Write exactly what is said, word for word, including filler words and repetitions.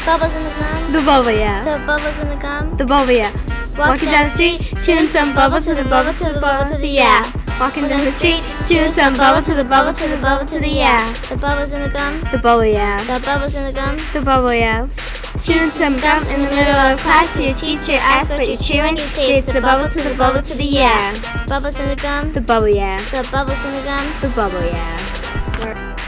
Bubbles in the gum. The bubble, yeah. The bubbles in the gum. The bubble, yeah. Walking down the street, chewing some bubble to the bubble to the bubble to the yeah. Walking down the street, chewing some bubble to the bubble to the bubble to the yeah. The bubbles in the gum. The bubble, yeah. The bubbles in the gum. The bubble, yeah. Chewing some gum in the middle of class, your teacher asks what you're chewing. You say it's the bubble to the bubble to the yeah. Bubbles in the gum. The bubble, yeah. The bubbles in the gum. The bubble, yeah.